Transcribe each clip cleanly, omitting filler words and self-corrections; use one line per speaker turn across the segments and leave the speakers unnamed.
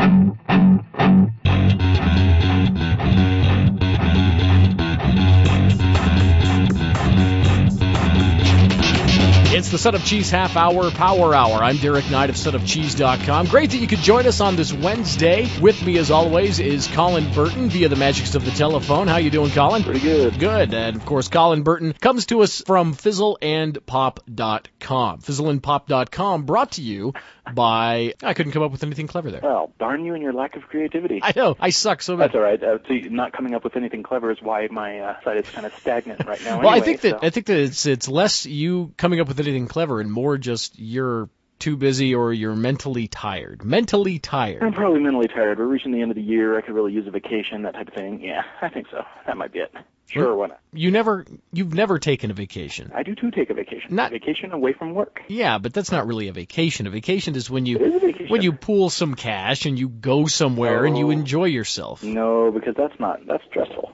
It's the Son of Cheese Half Hour Power Hour. I'm Derek Knight of sonofcheese.com. Great that you could join us on this Wednesday. With me, as always, is Colin Burton via the magics of the telephone. How you doing, Colin?
Pretty good.
Good. And, of course, Colin Burton comes to us from fizzleandpop.com. Fizzleandpop.com brought to you by... I couldn't come up with anything clever there.
Well, darn you and your lack of creativity.
I know. I suck so bad.
That's all right. See, not coming up with anything clever is why my site is kind of stagnant right now.
Well,
anyway,
I think that it's less you coming up with anything clever and more just you're too busy or you're mentally tired. Mentally tired.
I'm probably mentally tired. We're reaching the end of the year. I could really use a vacation, that type of thing. Yeah, I think so. That might be it. Sure, why not?
You've never taken a vacation.
I do too take a vacation.
Not
a vacation away from work.
Yeah, but that's not really a vacation. A vacation is when
It is a vacation.
when you pool some cash and you go somewhere and you enjoy yourself.
No, because that's stressful.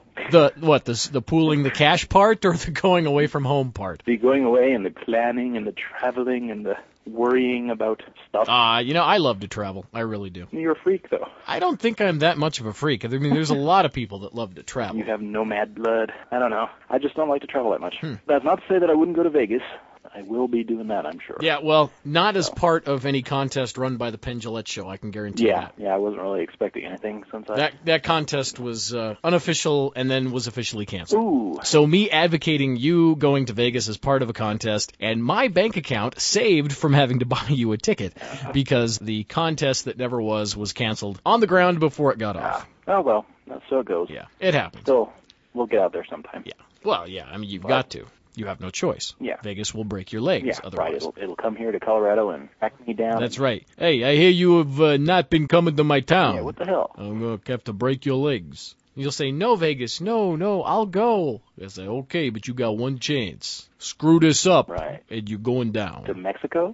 The pooling the cash part or the going away from home part?
The going away and the planning and the traveling and the worrying about stuff.
I love to travel. I really do.
You're a freak, though.
I don't think I'm that much of a freak. I mean, there's a lot of people that love to travel.
You have nomad blood. I don't know. I just don't like to travel that much. That's not to say that I wouldn't go to Vegas. I will be doing that, I'm sure.
Yeah, well, not as part of any contest run by the Penn Jillette Show, I can guarantee that.
Yeah, I wasn't really expecting anything since
That contest was unofficial and then was officially canceled.
Ooh.
So me advocating you going to Vegas as part of a contest and my bank account saved from having to buy you a ticket because the contest that never was canceled on the ground before it got off.
Oh, well, that's so it goes.
Yeah, it happens.
So we'll get out there sometime.
Yeah. Well, yeah, I mean, you've got to. You have no choice.
Yeah.
Vegas will break your legs otherwise.
Right. It'll come here to Colorado and track me down.
That's right. Hey, I hear you have not been coming to my town.
Yeah, what the hell?
I'm going to have to break your legs. You'll say, no, Vegas, no, I'll go. They'll say, okay, but you got one chance. Screw this up, and you're going down.
To Mexico?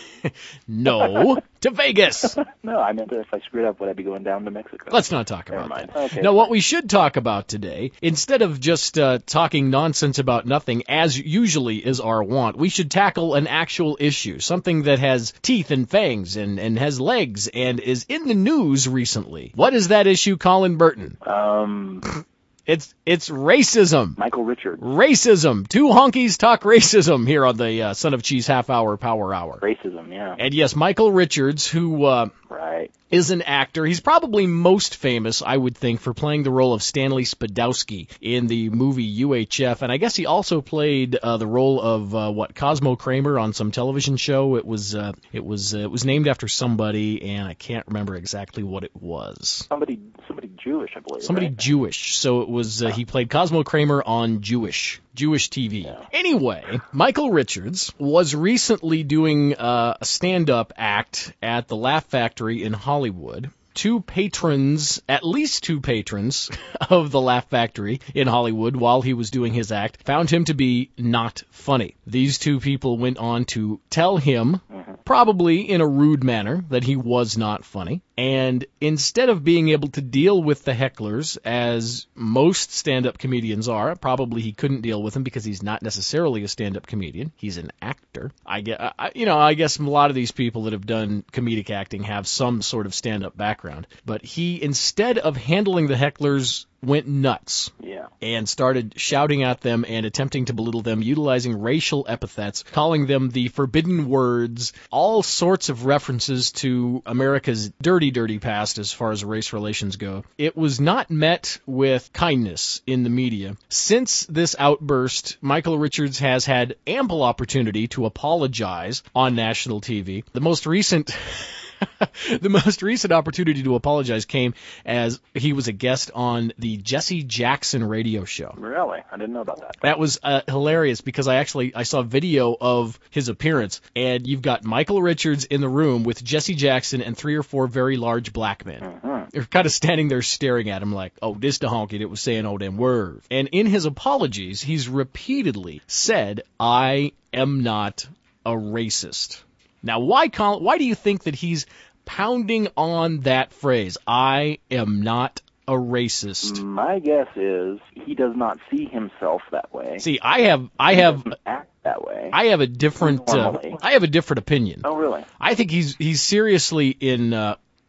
No, to Vegas.
No, I meant that if I screwed up, would I be going down to Mexico?
Let's not talk about that.
Okay,
now, what we should talk about today, instead of just talking nonsense about nothing, as usually is our want, we should tackle an actual issue, something that has teeth and fangs and has legs and is in the news recently. What is that issue, Colin Burton? It's racism.
Michael Richards.
Racism. Two honkies talk racism here on the Son of Cheese Half Hour Power Hour.
Racism, yeah.
And yes, Michael Richards, who is an actor. He's probably most famous, I would think, for playing the role of Stanley Spadowski in the movie UHF. And I guess he also played the role of Cosmo Kramer on some television show. It was named after somebody, and I can't remember exactly what it was.
Somebody Jewish, I believe.
Somebody Jewish. So it was he played Cosmo Kramer on Jewish TV. Yeah. Anyway, Michael Richards was recently doing a stand-up act at the Laugh Factory in Hollywood. At least two patrons of the Laugh Factory in Hollywood while he was doing his act found him to be not funny. These two people went on to tell him, probably in a rude manner, that he was not funny. And instead of being able to deal with the hecklers, as most stand-up comedians are, probably he couldn't deal with them because he's not necessarily a stand-up comedian. He's an actor. I guess a lot of these people that have done comedic acting have some sort of stand-up background. But he, instead of handling the hecklers, went nuts and started shouting at them and attempting to belittle them, utilizing racial epithets, calling them the forbidden words, all sorts of references to America's dirty, dirty past as far as race relations go. It was not met with kindness in the media. Since this outburst, Michael Richards has had ample opportunity to apologize on national TV. The most recent opportunity to apologize came as he was a guest on the Jesse Jackson radio show.
Really? I didn't know about that.
That was hilarious because I saw video of his appearance, and you've got Michael Richards in the room with Jesse Jackson and 3 or 4 very large black men. They're kind of standing there staring at him like, oh, this the honky that was saying all them words. And in his apologies, he's repeatedly said, I am not a racist. Now, why do you think that he's pounding on that phrase, I am not a racist?
My guess is he does not see himself that way.
See, I have
act that way.
I have a different opinion.
Oh, really?
I think he's seriously in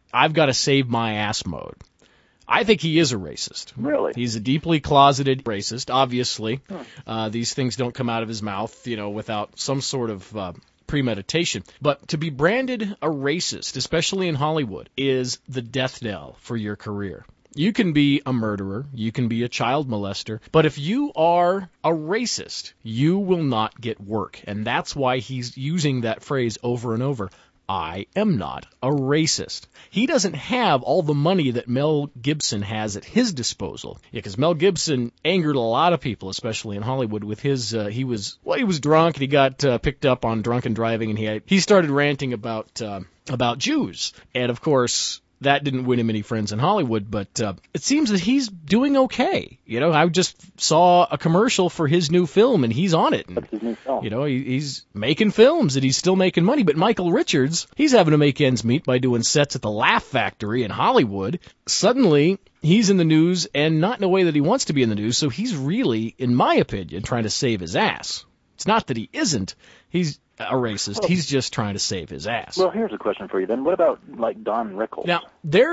I've got to save my ass mode. I think he is a racist.
Really?
He's a deeply closeted racist, obviously. These things don't come out of his mouth, without some sort of premeditation. But to be branded a racist, especially in Hollywood, is the death knell for your career. You can be a murderer, you can be a child molester, but if you are a racist, you will not get work. And that's why he's using that phrase over and over. I am not a racist. He doesn't have all the money that Mel Gibson has at his disposal. Yeah, because Mel Gibson angered a lot of people, especially in Hollywood, with his, he was drunk and he got picked up on drunken driving, and he started ranting about Jews. And of course, that didn't win him any friends in Hollywood, but it seems that he's doing okay. I just saw a commercial for his new film, and he's on it. And,
What's his new film?
he's making films, and he's still making money. But Michael Richards, he's having to make ends meet by doing sets at the Laugh Factory in Hollywood. Suddenly, he's in the news, and not in a way that he wants to be in the news, so he's really, in my opinion, trying to save his ass. It's not that he isn't. He's a racist. He's just trying to save his ass.
Well, here's a question for you then. What about, like, Don Rickles?
Now,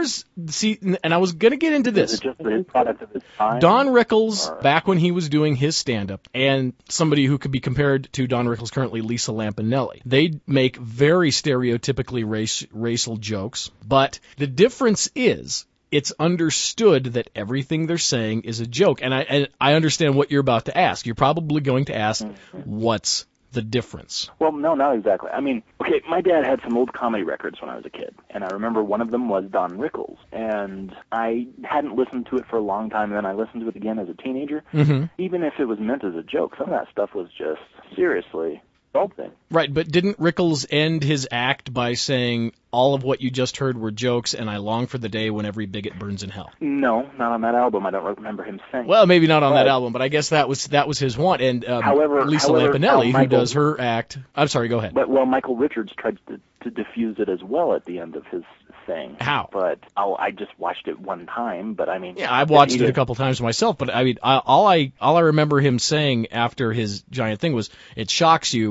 and I was going to get into this.
Is it just his product of his time?
Don Rickles, back when he was doing his stand-up, and somebody who could be compared to Don Rickles currently, Lisa Lampanelli, they make very stereotypically racial jokes, but the difference is it's understood that everything they're saying is a joke. And I understand what you're about to ask. You're probably going to ask, what's the difference?
Well, no, not exactly. I mean, okay, my dad had some old comedy records when I was a kid, and I remember one of them was Don Rickles, and I hadn't listened to it for a long time, and then I listened to it again as a teenager.
Mm-hmm.
Even if it was meant as a joke, some of that stuff was just seriously insulting.
Right, but didn't Rickles end his act by saying, all of what you just heard were jokes, and I long for the day when every bigot burns in hell?
No, not on that album. I don't remember him saying.
Well, maybe not on that album, but I guess that was his want. And Lisa Lampanelli, who does her act... I'm sorry, go ahead.
But, Michael Richards tried to diffuse it as well at the end of his thing.
How?
But I just watched it one time, but I mean...
Yeah, I've watched it a couple times myself, but I mean, all I remember him saying after his giant thing was, it shocks you,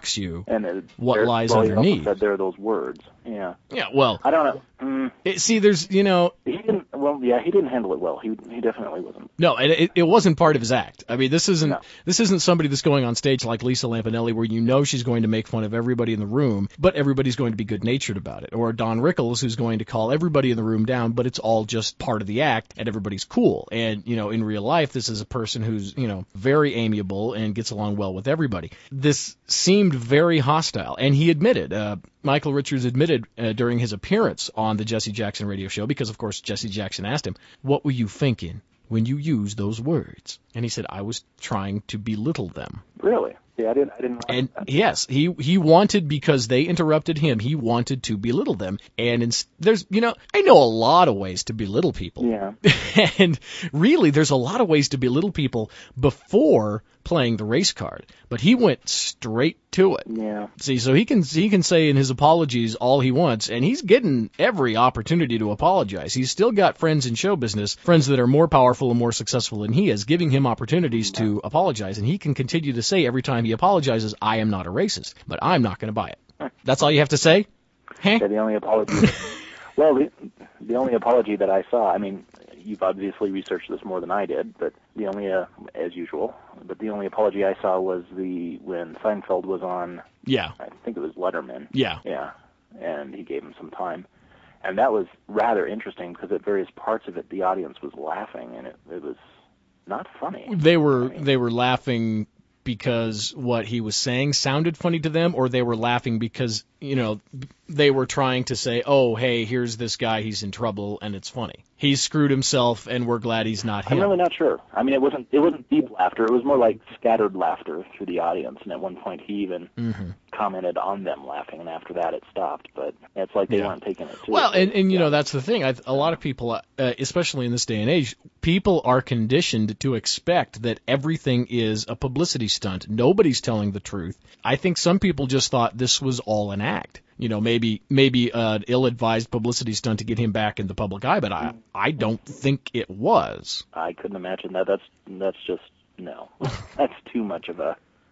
and
what lies underneath.
He said there are those words. Yeah.
Yeah, well...
I don't know.
There's, He
didn't handle it well. He definitely wasn't.
No, and it wasn't part of his act. I mean, this isn't somebody that's going on stage like Lisa Lampanelli where she's going to make fun of everybody in the room, but everybody's going to be good-natured about it. Or Don Rickles, who's going to call everybody in the room down, but it's all just part of the act, and everybody's cool. And, in real life, this is a person who's, very amiable and gets along well with everybody. This seemed very hostile, and he admitted, Michael Richards admitted during his appearance on the Jesse Jackson radio show, because, of course, Jesse Jackson asked him, what were you thinking when you used those words? And he said, I was trying to belittle them.
Really? Yeah, I didn't.
And yes, he wanted, because they interrupted him, he wanted to belittle them. And there's, I know a lot of ways to belittle people.
Yeah.
And really, there's a lot of ways to belittle people before playing the race card. But he went straight to it.
Yeah.
See, so he can say in his apologies all he wants, and he's getting every opportunity to apologize. He's still got friends in show business, friends that are more powerful and more successful than he is, giving him opportunities to apologize. And he can continue to say every time he apologizes, I am not a racist, but I'm not going to buy it. That's all you have to say?
Yeah, the only apology. Well, the only apology that I saw, I mean, you've obviously researched this more than I did, but the only, as usual, but the only apology I saw was when Seinfeld was on, I think it was Letterman.
Yeah.
Yeah, and he gave him some time. And that was rather interesting because at various parts of it, the audience was laughing, and it was not funny.
They were laughing because what he was saying sounded funny to them, or they were laughing because, they were trying to say, oh, hey, here's this guy, he's in trouble, and it's funny. He's screwed himself, and we're glad he's not him.
I'm really not sure. I mean, it wasn't deep laughter. It was more like scattered laughter through the audience, and at one point he even commented on them laughing, and after that it stopped. But it's like they weren't taking it seriously.
Well, and that's the thing. A lot of people, especially in this day and age, people are conditioned to expect that everything is a publicity stunt. Nobody's telling the truth. I think some people just thought this was all an act. Maybe an ill-advised publicity stunt to get him back in the public eye, but I don't think it was.
I couldn't imagine that. That's just, no. That's too much of a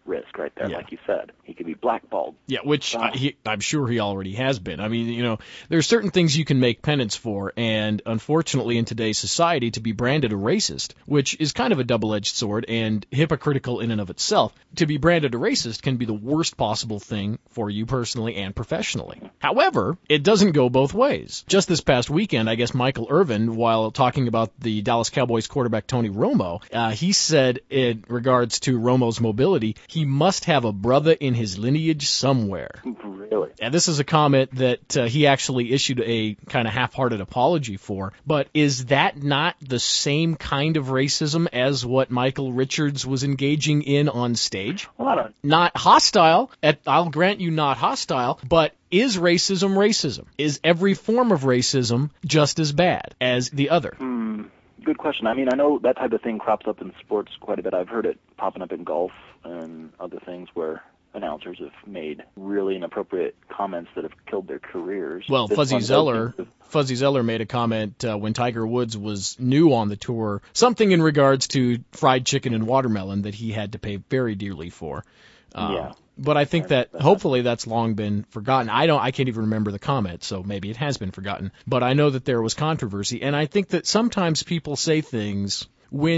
risk right there,
Yeah.
like you said. He could be blackballed.
Yeah, which I'm sure he already has been. I mean, there's certain things you can make penance for, and unfortunately in today's society, to be branded a racist, which is kind of a double-edged sword and hypocritical in and of itself, to be branded a racist can be the worst possible thing for you personally and professionally. However, it doesn't go both ways. Just this past weekend, I guess Michael Irvin, while talking about the Dallas Cowboys quarterback Tony Romo, he said in regards to Romo's mobility, he must have a brother in his lineage somewhere.
Really?
And this is a comment that he actually issued a kind of half-hearted apology for. But is that not the same kind of racism as what Michael Richards was engaging in on stage?
Well, I don't.
Not hostile. I'll grant you not hostile, but is racism racism? Is every form of racism just as bad as the other?
Good question. I mean, I know that type of thing crops up in sports quite a bit. I've heard it popping up in golf and other things where announcers have made really inappropriate comments that have killed their careers.
Well,
This
Fuzzy
one does
Zeller
seem to-
Fuzzy Zeller made a comment when Tiger Woods was new on the tour, something in regards to fried chicken and watermelon that he had to pay very dearly for.
Yeah.
But I think that hopefully that's long been forgotten. I can't even remember the comment, so maybe it has been forgotten. But I know that there was controversy, and I think that sometimes people say things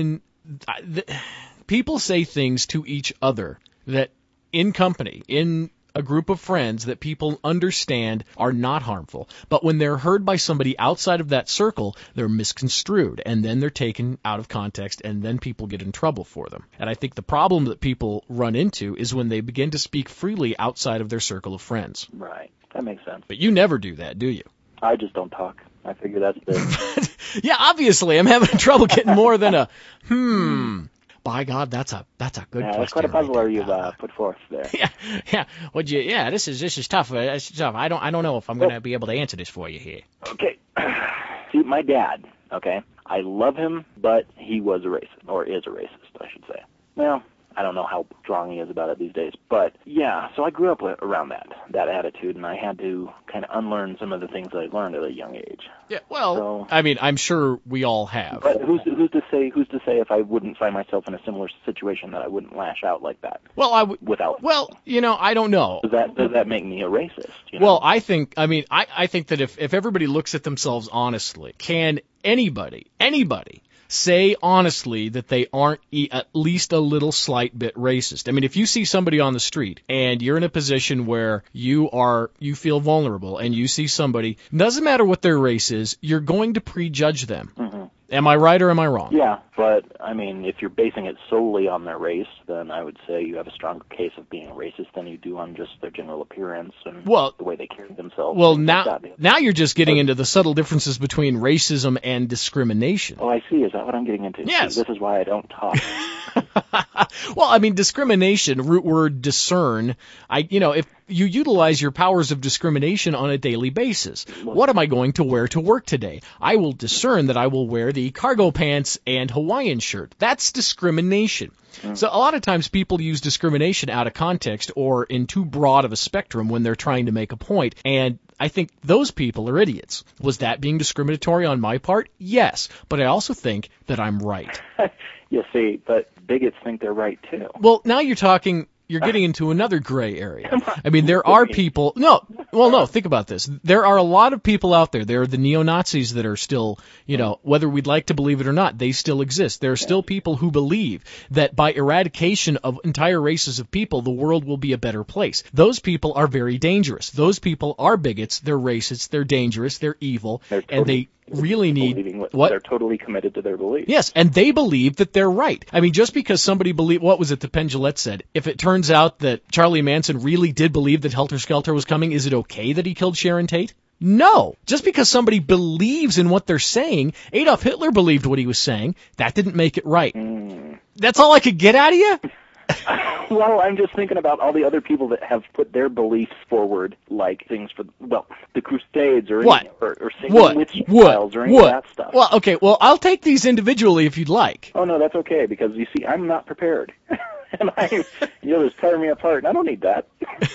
people say things to each other that in company, in a group of friends that people understand are not harmful. But when they're heard by somebody outside of that circle, they're misconstrued, and then they're taken out of context, and then people get in trouble for them. And I think the problem that people run into is when they begin to speak freely outside of their circle of friends.
Right. That makes sense.
But you never do that, do you?
I just don't talk. I figure that's the...
Yeah, obviously, I'm having trouble getting more than a By God, that's a good question.
That's quite a puzzler
right
you've
there.
put forth there.
Yeah. This is tough. It's tough. I don't know if I'm going to be able to answer this for you here.
Okay. See, my dad, okay, I love him, but he was a racist, or is a racist, I should say. Well, I don't know how strong he is about it these days, but yeah, so I grew up around that attitude, and I had to kind of unlearn some of the things that I learned at a young age.
Yeah, well,
So-
I mean, I'm sure we all have.
But who's to say if I wouldn't find myself in a similar situation that I wouldn't lash out like that
Well,
without?
I don't know.
Does that make me a racist? You know?
Well, I think that if everybody looks at themselves honestly, can anybody say honestly that they aren't at least a little slight bit racist? I mean, if you see somebody on the street and you're in a position where you feel vulnerable and you see somebody, doesn't matter what their race is, you're going to prejudge them.
Mm-hmm.
Am I right or am I wrong?
Yeah, but I mean, if you're basing it solely on their race, then I would say you have a stronger case of being a racist than you do on just their general appearance and the way they carry themselves.
Well,
things like that.
now you're just getting into the subtle differences between racism and discrimination.
Oh, I see. Is that what I'm getting into?
Yes.
See, this is why I don't talk.
Well, I mean, discrimination, root word discern, if you utilize your powers of discrimination on a daily basis. What am I going to wear to work today? I will discern that I will wear the cargo pants and Hawaiian shirt. That's discrimination. So a lot of times people use discrimination out of context or in too broad of a spectrum when they're trying to make a point, and I think those people are idiots. Was that being discriminatory on my part? Yes, but I also think that I'm right.
You see, but bigots think they're right too.
Well, now you're getting into another gray area. I mean, there are people... No, think about this. There are a lot of people out there. There are the neo-Nazis that are still, whether we'd like to believe it or not, they still exist. There are still people who believe that by eradication of entire races of people, the world will be a better place. Those people are very dangerous. Those people are bigots. They're racists. They're dangerous. They're evil.
They're
and they really need... What?
They're totally committed to their beliefs.
Yes, and they believe that they're right. I mean, just because somebody what was it the Penn Jillette said? If it turns out that Charlie Manson really did believe that Helter Skelter was coming, is it okay that he killed Sharon Tate? No. Just because somebody believes in what they're saying, Adolf Hitler believed what he was saying, that didn't make it right. That's all I could get out of you?
Well, I'm just thinking about all the other people that have put their beliefs forward, like things for, the Crusades or singing witch trials or any of that stuff.
Well, okay, I'll take these individually if you'd like.
Oh, no, that's okay, because you see, I'm not prepared. And you're just tearing me apart, and I don't need that.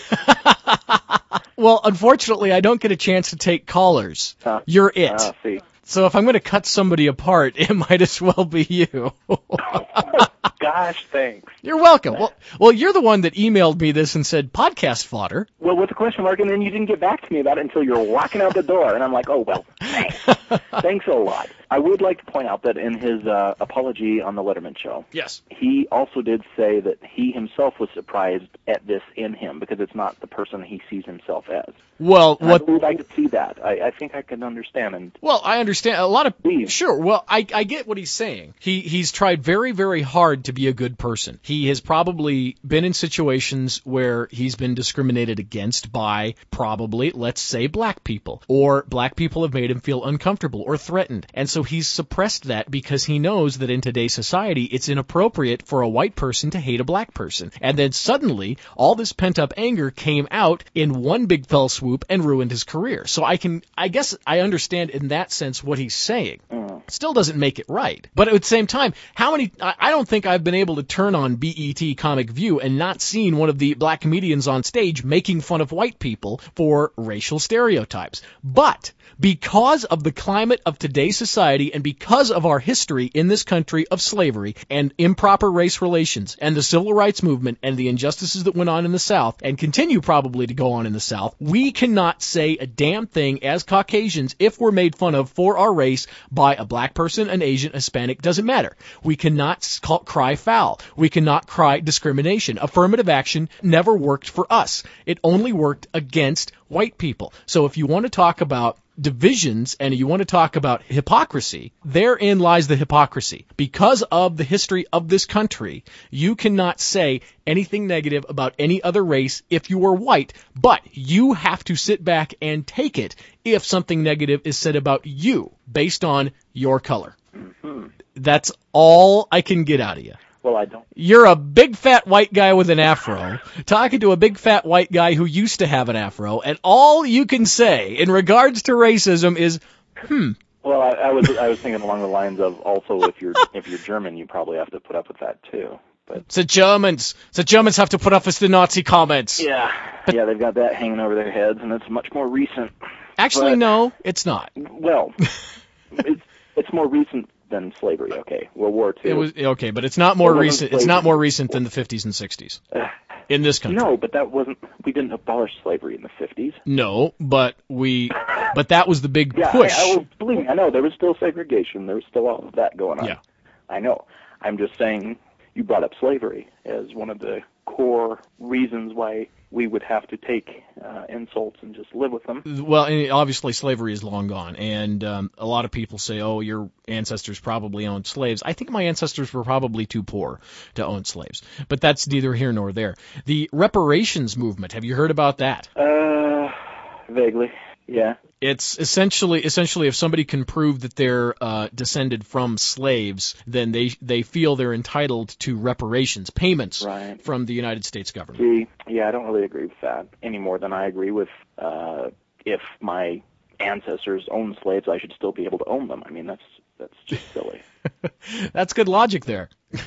Well, unfortunately, I don't get a chance to take callers. You're it.
See.
So if I'm going to cut somebody apart, it might as well be you.
gosh, thanks.
You're welcome. Well, you're the one that emailed me this and said podcast fodder.
Well, with a question mark, and then you didn't get back to me about it until you were walking out the door, and I'm like, oh, well, thanks. Thanks a lot. I would like to point out that in his apology on the Letterman show,
yes,
he also did say that he himself was surprised at this in him because it's not the person he sees himself as.
Well,
I believe I could see that. I think I can understand.
Well, I understand a lot of. Sure. Well, I get what he's saying. He's tried very, very hard to be a good person. He has probably been in situations where he's been discriminated against by probably, let's say, black people, or black people have made him feel uncomfortable or threatened, and so he's suppressed that because he knows that in today's society it's inappropriate for a white person to hate a black person. And then suddenly all this pent-up anger came out in one big fell swoop and ruined his career. So I guess I understand in that sense what he's saying. Still doesn't make it right. But at the same time, I don't think I've been able to turn on BET Comic View and not seen one of the black comedians on stage making fun of white people for racial stereotypes. But because of the climate of today's society and because of our history in this country of slavery and improper race relations and the civil rights movement and the injustices that went on in the South and continue probably to go on in the South, we cannot say a damn thing as Caucasians if we're made fun of for our race by a black person, an Asian, Hispanic, doesn't matter. We cannot cry foul. We cannot cry discrimination. Affirmative action never worked for us. It only worked against white people. So if you want to talk about divisions and you want to talk about hypocrisy, therein lies the hypocrisy. Because of the history of this country, you cannot say anything negative about any other race if you are white, but you have to sit back and take it if something negative is said about you based on your color. Mm-hmm. That's all I can get out of you.
Well, I don't.
You're a big fat white guy with an afro talking to a big fat white guy who used to have an afro, and all you can say in regards to racism is,
Well, I was thinking along the lines of also if you're German, you probably have to put up with that too. But
the Germans have to put up with the Nazi comments.
Yeah, they've got that hanging over their heads, and it's much more recent.
Actually, no, it's not.
Well, it's more recent than slavery. Okay, World War II.
It was okay, but it's not more recent. Slavery. It's not more recent than the 50s and 60s in this country.
No, but we didn't abolish slavery in the 50s.
No, but that was the big push.
Believe me, I know there was still segregation. There was still all of that going on.
Yeah,
I know. I'm just saying you brought up slavery as one of the core reasons why we would have to take insults and just live with them.
Well, and obviously slavery is long gone, and a lot of people say, oh, your ancestors probably owned slaves. I think my ancestors were probably too poor to own slaves, but that's neither here nor there. The reparations movement, have you heard about that?
Vaguely, yeah.
It's essentially if somebody can prove that they're descended from slaves, then they feel they're entitled to reparations, payments from the United States government.
See, yeah, I don't really agree with that any more than I agree with if my ancestors owned slaves, I should still be able to own them. I mean, that's just silly.
That's good logic there.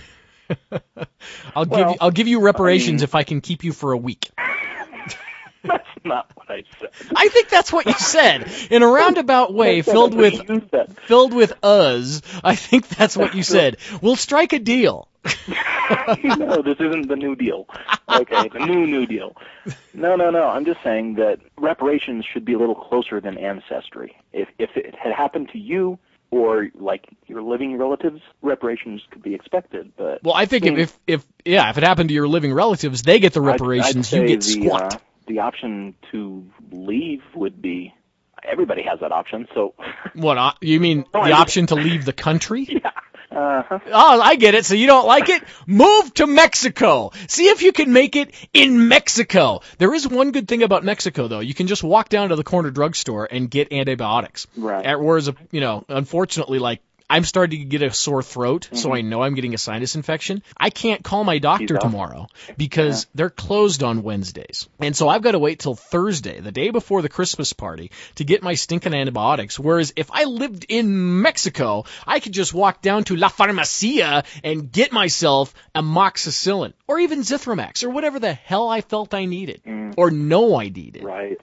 I'll give you reparations if I can keep you for a week.
That's not what I said.
I think that's what you said in a roundabout way, filled with us. I think that's what you said. We'll strike a deal.
No, this isn't the New Deal. Okay, the New Deal. No. I'm just saying that reparations should be a little closer than ancestry. If it had happened to you or like your living relatives, reparations could be expected. But
well, I think if it happened to your living relatives, they get the reparations. You get squat.
The option to leave would be, everybody has that option, so...
What, you mean the option to leave the country?
Yeah. Uh-huh.
Oh, I get it. So you don't like it? Move to Mexico. See if you can make it in Mexico. There is one good thing about Mexico, though. You can just walk down to the corner drugstore and get antibiotics.
Right.
Whereas, unfortunately, like, I'm starting to get a sore throat, so I know I'm getting a sinus infection. I can't call my doctor tomorrow because they're closed on Wednesdays. And so I've got to wait till Thursday, the day before the Christmas party, to get my stinking antibiotics. Whereas if I lived in Mexico, I could just walk down to La Farmacia and get myself amoxicillin or even Zithromax or whatever the hell I felt I needed or know I needed.
Right.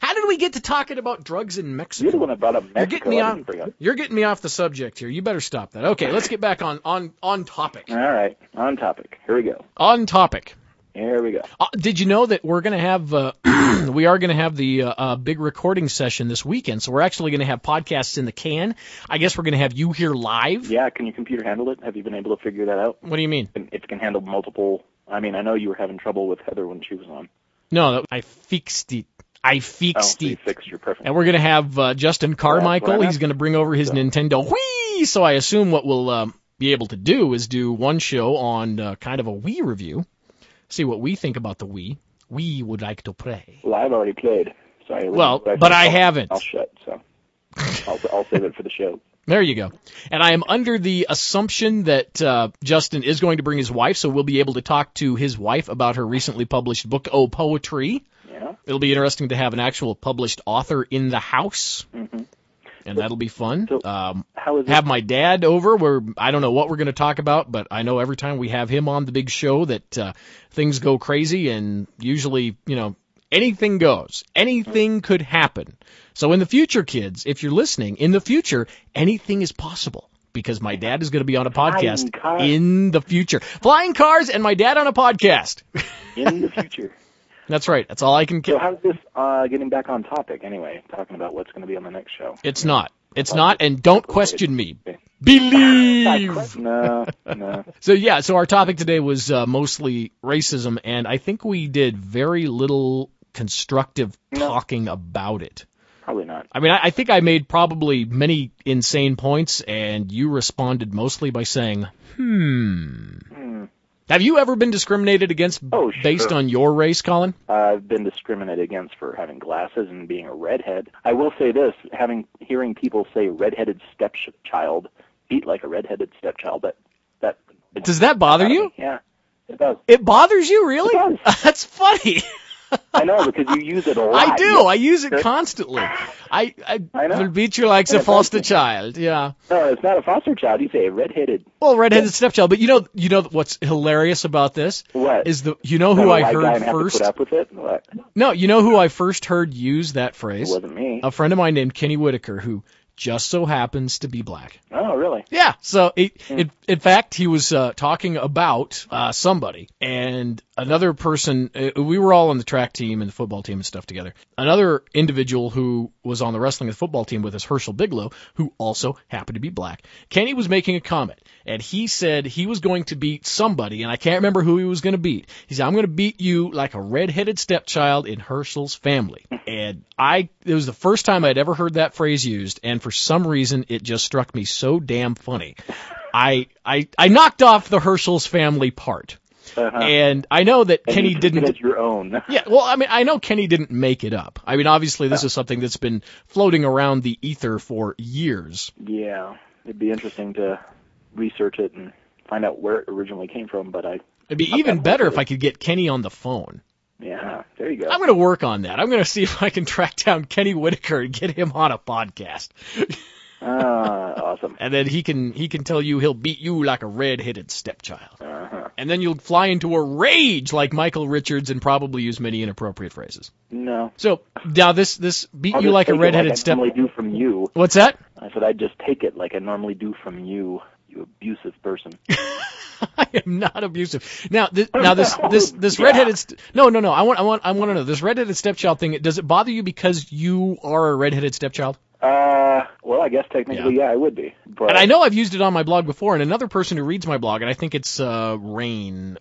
How did we get to talking about drugs in Mexico?
You're the one that brought up Mexico.
You're getting me off the subject here. You better stop that. Okay, let's get back on topic.
All right, on topic. Here we go.
On topic.
Here we go.
Did you know that we're going to have we are going to have the big recording session this weekend? So we're actually going to have podcasts in the can. I guess we're going to have you here live.
Yeah, can your computer handle it? Have you been able to figure that out?
What do you mean?
It can handle multiple. I mean, I know you were having trouble with Heather when she was on.
No, I fixed it.
You fixed your preference.
And we're going to have Justin Carmichael. He's going to bring over his Nintendo Wii. So I assume what we'll be able to do is do one show on kind of a Wii review. See what we think about the Wii. We would like to play.
Well, I've already played. Sorry.
But I haven't.
I'll shut, so I'll save it for the show.
There you go. And I am under the assumption that Justin is going to bring his wife, so we'll be able to talk to his wife about her recently published book, Oh Poetry.
Yeah.
It'll be interesting to have an actual published author in the house.
Mm-hmm.
And that'll be fun.
So, how is it?
Have my dad over. I don't know what we're going to talk about, but I know every time we have him on the big show that things go crazy, and usually, anything goes. Anything could happen. So in the future, kids, if you're listening, in the future, anything is possible. Because my dad is going to be on a podcast in the future. Flying cars and my dad on a podcast.
In the future.
That's right. That's all I can.
So how's this getting back on topic anyway, talking about what's going to be on the next show?
It's not. It's not, and don't question me. Believe!
No.
So our topic today was mostly racism, and I think we did very little constructive talking about it.
Probably not.
I mean, I think I made probably many insane points, and you responded mostly by saying, Have you ever been discriminated against based on your race, Colin?
I've been discriminated against for having glasses and being a redhead. I will say this, hearing people say redheaded stepchild, beat like a redheaded stepchild, that
does that bother you?
Yeah, it does.
It bothers you, really?
It does.
That's funny.
I know, because you use it a lot.
I do. I use it constantly. I
know.
Will beat you like a foster child. Yeah.
No, it's not a foster child. You say a redheaded.
Well, redheaded stepchild. But you know what's hilarious about this?
What?
Is who I heard first?
To put up with it? What?
No, you know who I first heard use that phrase?
It wasn't me.
A friend of mine named Kenny Whitaker, who just so happens to be black.
Oh, really?
Yeah. So, in fact, he was talking about somebody, and another person, we were all on the track team and the football team and stuff together. Another individual who was on the wrestling and football team with us, Herschel Bigelow, who also happened to be black. Kenny was making a comment, and he said he was going to beat somebody, and I can't remember who he was going to beat. He said, I'm going to beat you like a redheaded stepchild in Herschel's family. And it was the first time I'd ever heard that phrase used, and for some reason, it just struck me so damn funny. I knocked off the Herschel's family part.
Uh-huh.
And I know that Kenny didn't.
It as your own.
Yeah, well, I mean, I know Kenny didn't make it up. I mean, obviously, this is something that's been floating around the ether for years.
Yeah, it'd be interesting to research it and find out where it originally came from. But
it'd be even better if I could get Kenny on the phone.
Yeah, there you go.
I'm going to work on that. I'm going to see if I can track down Kenny Whitaker and get him on a podcast.
Awesome.
And then he can tell you he'll beat you like a red-headed stepchild.
Uh-huh.
And then you'll fly into a rage like Michael Richards and probably use many inappropriate phrases.
No.
So now this beat you like a red-headed stepchild.
Like I normally do from you.
What's that?
I said I'd just take it like I normally do from you, you abusive person.
I am not abusive. Now this redheaded no. I want to know this redheaded stepchild thing. Does it bother you because you are a redheaded stepchild?
Well, I guess technically, yeah, I would be. But
and I know I've used it on my blog before, and another person who reads my blog, and I think it's Robin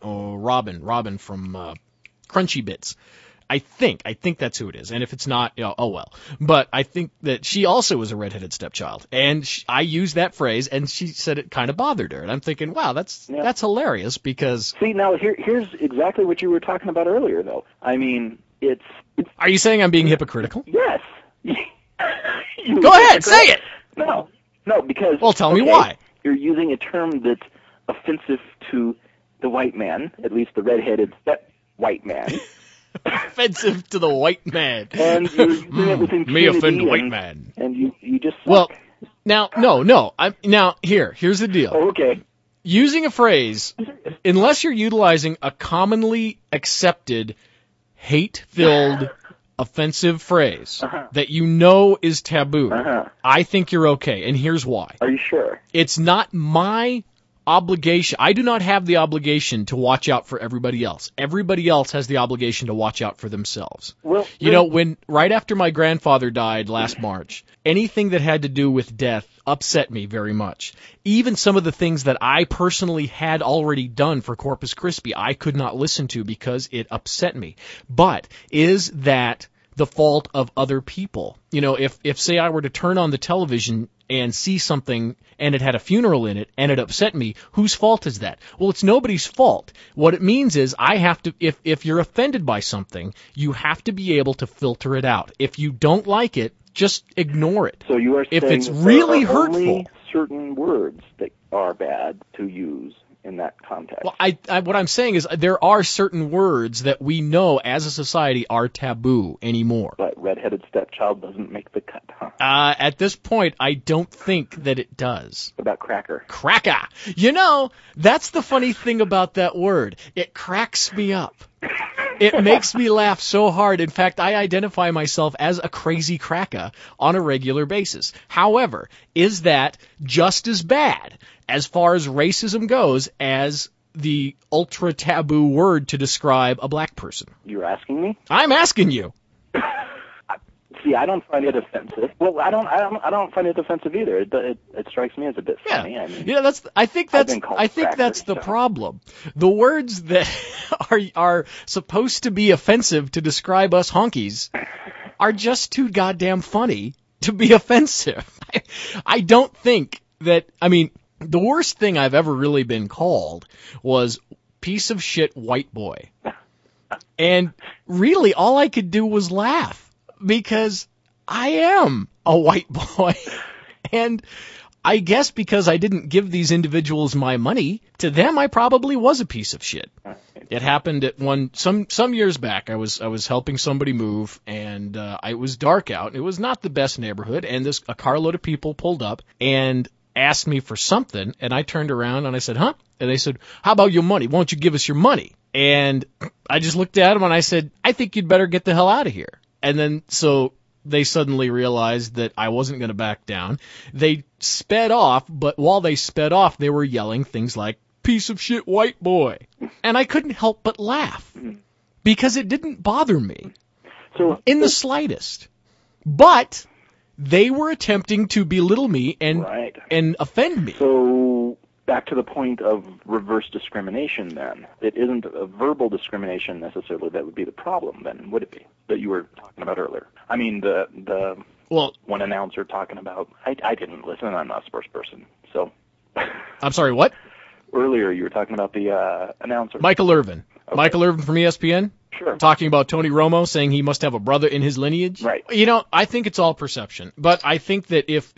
from Crunchy Bits. I think that's who it is, and if it's not, oh well. But I think that she also was a redheaded stepchild, and I used that phrase, and she said it kind of bothered her, and I'm thinking, wow, that's hilarious because.
See, now here's exactly what you were talking about earlier, though. I mean, it's.
Are you saying I'm being hypocritical?
Yes.
Go ahead, say it.
No, because.
Well, tell me why.
You're using a term that's offensive to the white man, at least the redheaded white man.
Offensive to the white man.
And you're using it with impunity.
May offend the white man.
And you just suck.
Well, now, no. Here's the deal.
Oh, okay.
Using a phrase, unless you're utilizing a commonly accepted, hate-filled, offensive phrase that you know is taboo, I think you're okay, and here's why.
Are you sure?
It's not my obligation. I do not have the obligation to watch out for everybody else. Everybody else has the obligation to watch out for themselves.
Well,
you know, when right after my grandfather died last March, anything that had to do with death upset me very much. Even some of the things that I personally had already done for Corpus Christi, I could not listen to because it upset me. But is that the fault of other people? You know, if say I were to turn on the television and see something and it had a funeral in it and it upset me, whose fault is that? Well, it's nobody's fault. What it means is I have to, if you're offended by something, you have to be able to filter it out. If you don't like it, just ignore it.
So you are saying
if it's
that
really
there are
hurtful,
only certain words that are bad to use in that context.
Well, what I'm saying is there are certain words that we know as a society are taboo anymore.
But redheaded stepchild doesn't make the cut, huh?
At this point, I don't think that it does.
What about cracker?
Cracker. You know, that's the funny thing about that word. It cracks me up. It makes me laugh so hard. In fact, I identify myself as a crazy cracker on a regular basis. However, is that just as bad as far as racism goes as the ultra taboo word to describe a black person?
You're asking me?
I'm asking you.
See, I don't find it offensive. Well, I don't find it offensive either. It strikes me as a bit funny.
Yeah,
I mean,
I think that's
crackers,
the problem. The words that are supposed to be offensive to describe us honkies are just too goddamn funny to be offensive. I don't think that. I mean, the worst thing I've ever really been called was piece of shit white boy, and really all I could do was laugh. Because I am a white boy. And I guess because I didn't give these individuals my money, to them I probably was a piece of shit. It happened at some years back. I was helping somebody move, and it was dark out. It was not the best neighborhood, and a carload of people pulled up and asked me for something, and I turned around and I said, huh? And they said, how about your money? Why don't you give us your money? And I just looked at them and I said, I think you'd better get the hell out of here. And then, so they suddenly realized that I wasn't going to back down. They sped off, but while they sped off, they were yelling things like, piece of shit white boy. And I couldn't help but laugh because it didn't bother me in the slightest. But they were attempting to belittle me and offend me.
So back to the point of reverse discrimination then. It isn't a verbal discrimination necessarily that would be the problem then, would it be? That you were talking about earlier. I mean, the one announcer talking about, I didn't listen, I'm not a sports person, so.
I'm sorry, what?
Earlier you were talking about the announcer.
Michael Irvin. Okay. Michael Irvin from ESPN?
Sure.
Talking about Tony Romo, saying he must have a brother in his lineage?
Right.
You know, I think it's all perception. But I think that if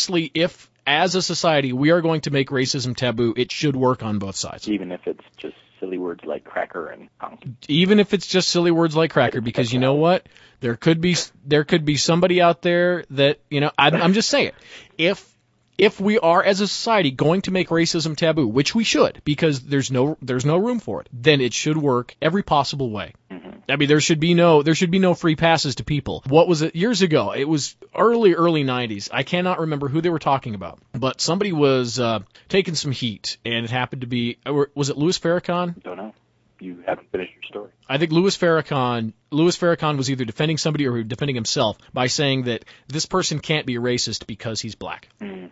as a society we are going to make racism taboo, it should work on both sides.
Even if it's just silly words like cracker and honky.
Even if it's just silly words like cracker, because you know what? There could be somebody out there that, you know, I'm just saying, if we are as a society going to make racism taboo, which we should, because there's no room for it, then it should work every possible way. Mm-hmm. I mean, there should be no free passes to people. What was it years ago? It was early 90s. I cannot remember who they were talking about, but somebody was taking some heat, and it happened to be, was it Louis Farrakhan?
Don't know. You haven't finished your story. I
think Louis Farrakhan was either defending somebody or defending himself by saying that this person can't be racist because he's black. Mm.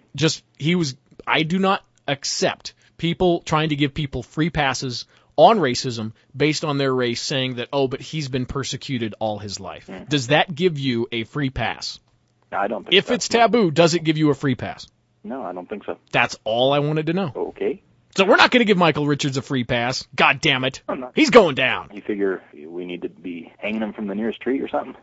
I do not accept people trying to give people free passes on racism based on their race, saying that, oh, but he's been persecuted all his life. Mm. Does that give you a free pass?
I don't think so.
If it's taboo, does it give you a free pass?
No, I don't think so.
That's all I wanted to know.
Okay.
So we're not going to give Michael Richards a free pass. God damn it. He's going down.
You figure we need to be hanging him from the nearest tree or something?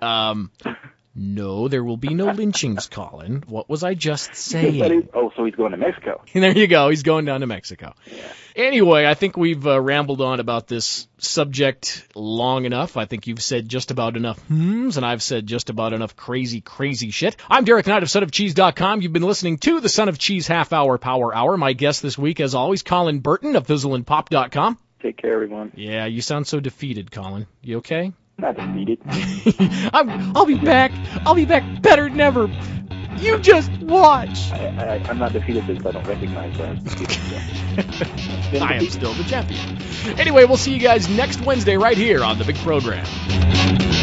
No, there will be no lynchings, Colin. What was I just saying?
So he's going to Mexico.
There you go. He's going down to Mexico.
Yeah.
Anyway, I think we've rambled on about this subject long enough. I think you've said just about enough and I've said just about enough crazy, crazy shit. I'm Derek Knight of sonofcheese.com. You've been listening to the Son of Cheese Half Hour Power Hour. My guest this week, as always, Colin Burton of fizzleandpop.com.
Take care, everyone.
Yeah, you sound so defeated, Colin. You okay?
Not defeated.
I'll be back. I'll be back better than ever. You just watch.
I'm not defeated because I don't recognize that as defeated.
I am still the champion. Anyway, we'll see you guys next Wednesday right here on The Big Program.